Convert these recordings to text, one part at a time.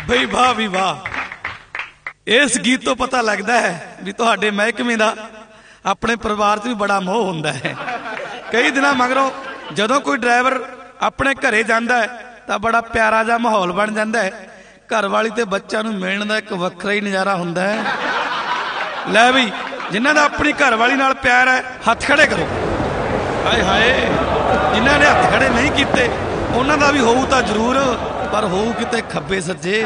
बई वाह भी वाह, इस गीत तो पता लगता है भी तुहाडे महकमे दा अपने परिवार च भी बड़ा मोह हुंदा है। कई दिन मगरों जदों कोई ड्राइवर अपने घरे जांदा है तो बड़ा प्यारा जा माहौल बन जाता है। घर वाली ते बच्चा नूं मिलण दा एक वखरा ही नज़ारा हुंदा है। लै भी जिन्हां दा अपनी घर वाली नाल प्यार है हथ खड़े करो। हाय हाय, जिन्हां ने हथ खड़े नहीं कीते उन्हां दा भी होऊ तां जरूर, पर होऊ किते खब्बे सज्जे।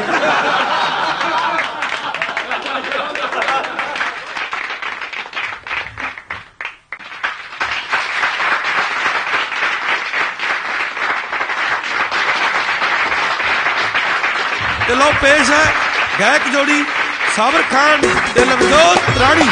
लो पेश है गायक जोड़ी साबर खान ते लवजोत रानी।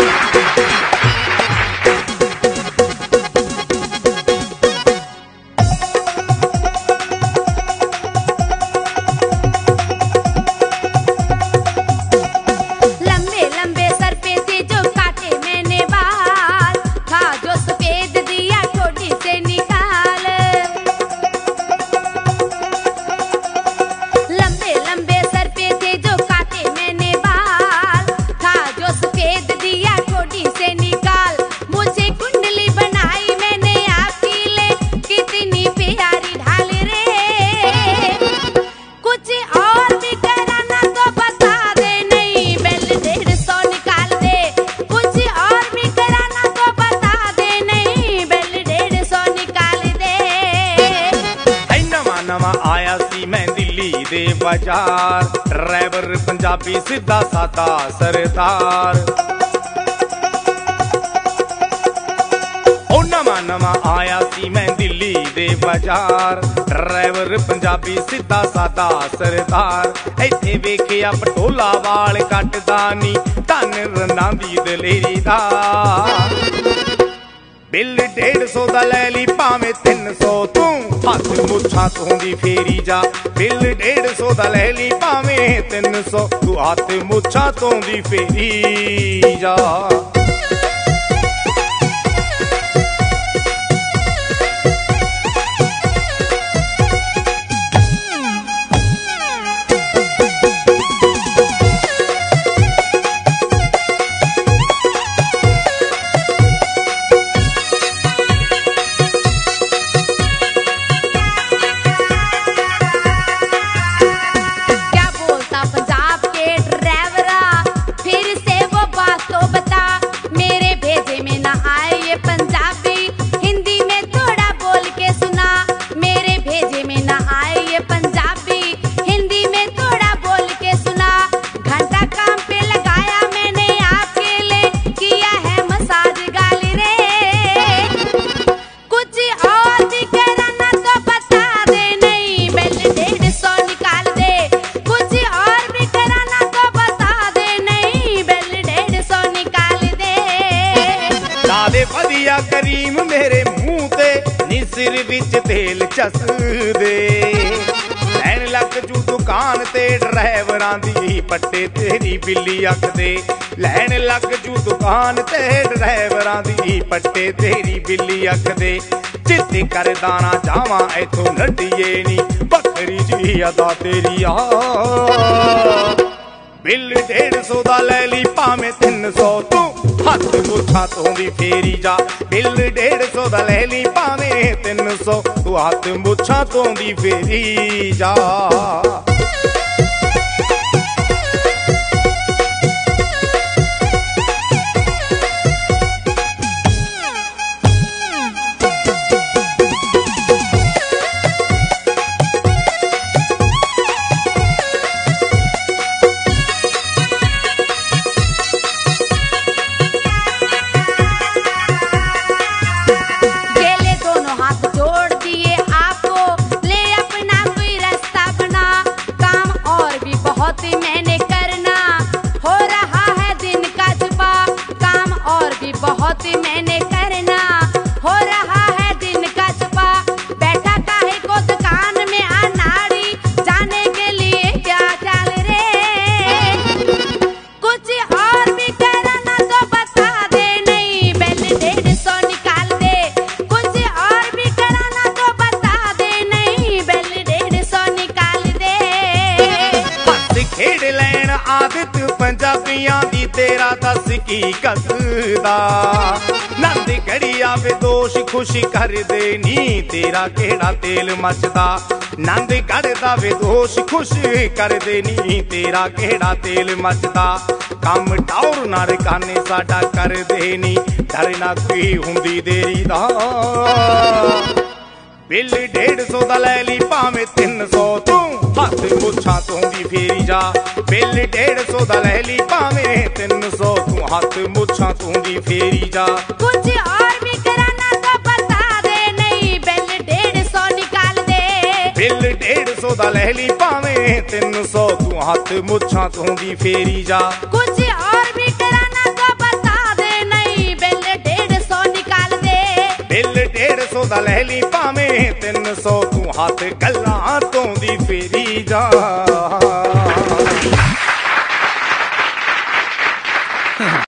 बाजार ड्राइवर पंजाबी सीधा सादा सरदार। ओ नवा नवा आया सी मैं दिल्ली दे बाजार, ड्राइवर पंजाबी सीधा सादा सरदार। इत्थे वेखिया पटोला वाल कटदा नी धन रन्ना दी दलेरी दा। बिल 150 दा लै ली भावें 300 तू हथ मुछां धोंदी फेरी जा। बिल 150 दा लै ली भावें 300 तू हथ मुछां धोंदी फेरी जा। करीम मेरे मुंह ते नी सिर विच तेल चस दे। लैन लग जू दुकान ते ड्राइवरां दी पट्टे तेरी बिल्ली अख दे। लैन लग जू दुकान ते ड्राइवरां दी पट्टे तेरी बिल्ली अख दे। चित्ती कर दाना जावां इथों नड्डिए नी बकरी जी अदा तेरी आ। बिल 150 दा लै ली भावें 300 तू हथ मुछां धोंदी फेरी जा। बिल 150 दा लै ली भावें 300 तू हथ मुछां धोंदी फेरी जा। ਖੇਡ ਲੈਣ ਆਦਤ ਪੰਜਾਬੀਆਂ ਦੀ ਤੇਰਾ ਦੱਸ ਕੀ ਕੱਸਦਾ ਨੰਦ ਘੜੀ ਆਵੇ ਦੋਸ਼ ਖੁਸ਼ ਕਰਦੇ ਨੀ ਤੇਰਾ ਕਿਹੜਾ ਤੇਲ ਮੱਚਦਾ ਨੰਦ ਘੜਦਾ ਵੇ ਦੋਸ਼ ਖੁਸ਼ ਕਰਦੇ ਨੀ ਤੇਰਾ ਕਿਹੜਾ ਤੇਲ ਮੱਚਦਾ ਕੰਮ ਟੌਰ ਨਾ ਰਕਾਨੇ ਸਾਡਾ ਕਰਦੇ ਨੀ ਡਰ ਨਾ ਕੋਈ ਹੁੰਦੀ ਦੇਰੀ ਦਾ ਬਿੱਲ 150 ਦਾ ਲੈ ਲਈ ਭਾਵੇਂ 300 ਤੂੰ ਹੱਥ ਮੁੱਛਾਂ ਤੋਂ ਵੀ ਫੇਰੀ ਜਾ ਬਿੱਲ 150 ਦਾ ਲੈ ਲਈ ਭਾਵੇਂ 300 ਤੂੰ ਹੱਥ ਮੁੱਛਾਂ ਤੋਂ ਵੀ ਫੇਰੀ ਜਾ ਕੁਝ और भी कराना तो बता दे नहीं बिल 150 निकाल दे ਬਿੱਲ 150 ਦਾ ਲੈ ਲਈ ਭਾਵੇਂ 300 ਤੂੰ ਹੱਥ ਮੁੱਛਾਂ ਤੋਂ ਵੀ ਫੇਰੀ ਜਾ कुछ और भी कराना तो बता दे नहीं बिल 150 निकाल दे ਬਿੱਲ 150 ਦਾ ਲੈ ਲਈ ਭਾਵੇਂ 300 ਤੂੰ ਹੱਥ ਗੱਲਾਂ ਤੋਂ ਦੀ ਫੇਰੀ ਜਾ